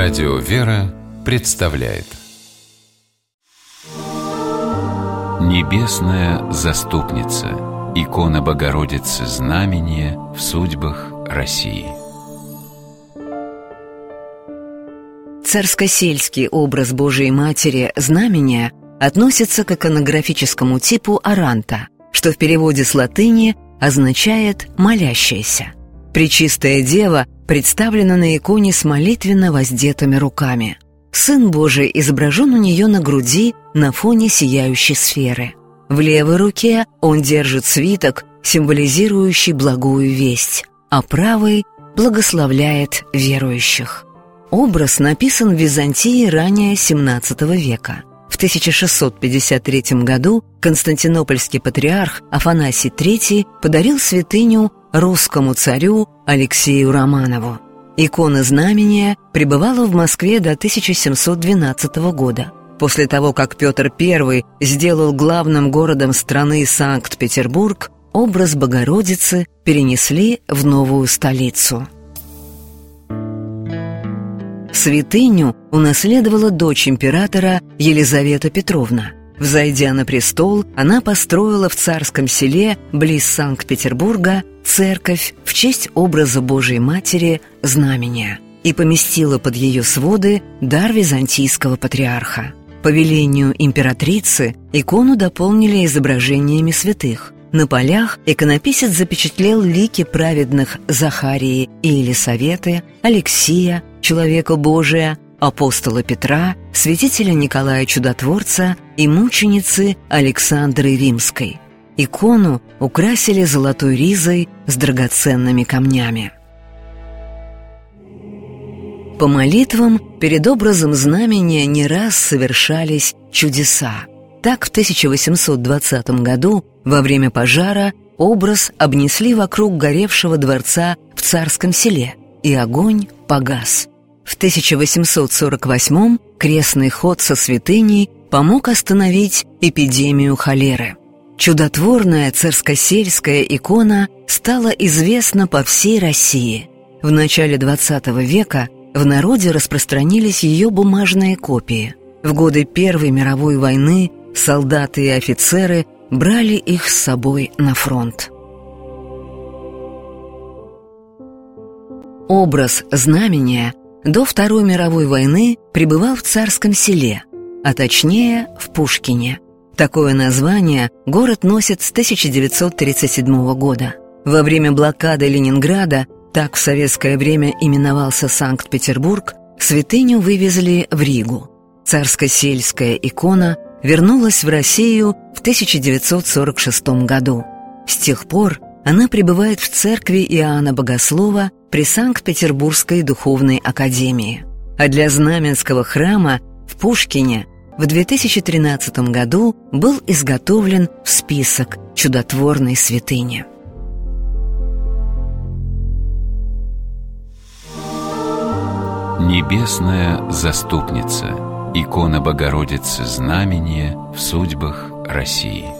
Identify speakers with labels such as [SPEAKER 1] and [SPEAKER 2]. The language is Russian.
[SPEAKER 1] Радио «Вера» представляет Небесная заступница. Икона Богородицы Знамение в судьбах России.
[SPEAKER 2] Царско-сельский образ Божией Матери Знамения относится к иконографическому типу аранта, что в переводе с латыни означает «молящаяся». Пречистая Дева представлена на иконе с молитвенно воздетыми руками. Сын Божий изображен у нее на груди на фоне сияющей сферы. В левой руке он держит свиток, символизирующий благую весть, а правой благословляет верующих. Образ написан в Византии ранее XVII века. В 1653 году константинопольский патриарх Афанасий III подарил святыню русскому царю Алексею Романову. Икона Знамения пребывала в Москве до 1712 года. После того, как Петр I сделал главным городом страны Санкт-Петербург, образ Богородицы перенесли в новую столицу. Святыню унаследовала дочь императора Елизавета Петровна. Взойдя на престол, она построила в Царском Селе, близ Санкт-Петербурга, церковь в честь образа Божией Матери Знамения и поместила под ее своды дар византийского патриарха. По велению императрицы икону дополнили изображениями святых. На полях иконописец запечатлел лики праведных Захарии и Елисаветы, Алексия, человека Божия, апостола Петра, святителя Николая Чудотворца и мученицы Александры Римской. Икону украсили золотой ризой с драгоценными камнями. По молитвам перед образом Знамения не раз совершались чудеса. Так, в 1820 году, во время пожара, образ обнесли вокруг горевшего дворца в Царском Селе, и огонь погас. В 1848 крестный ход со святыней помог остановить эпидемию холеры. Чудотворная царскосельская икона стала известна по всей России. В начале XX века в народе распространились ее бумажные копии. В годы Первой мировой войны солдаты и офицеры брали их с собой на фронт. Образ Знамения до Второй мировой войны пребывал в Царском Селе, а точнее в Пушкине. Такое название город носит с 1937 года. Во время блокады Ленинграда, так в советское время именовался Санкт-Петербург, святыню вывезли в Ригу. Царско-сельская икона вернулась в Россию в 1946 году. С тех пор она пребывает в церкви Иоанна Богослова при Санкт-Петербургской духовной академии. А для Знаменского храма в Пушкине в 2013 году был изготовлен список чудотворной святыни.
[SPEAKER 1] Небесная заступница. Икона Богородицы Знамение в судьбах России.